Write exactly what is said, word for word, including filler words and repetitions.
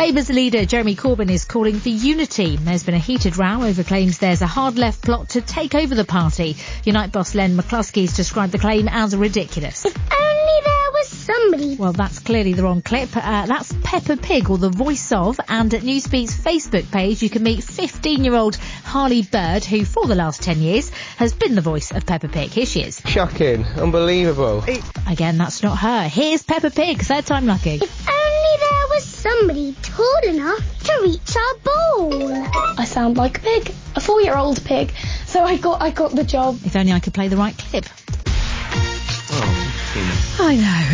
Labour's leader Jeremy Corbyn is calling for unity. There's been a heated row over claims there's a hard left plot to take over the party. Unite boss Len McCluskey's described the claim as ridiculous. If only there was somebody. Well, that's clearly the wrong clip. Uh, that's Peppa Pig, or the voice of, and at Newsbeat's Facebook page you can meet fifteen-year-old Harley Bird, who for the last ten years has been the voice of Peppa Pig. Here she is. Shocking. Unbelievable. Again, that's not her. Here's Peppa Pig, third time lucky. If only there was somebody tall enough to reach our ball. I sound like a pig, a four-year-old pig, so I got I got the job. If only I could play the right clip. Oh, I know.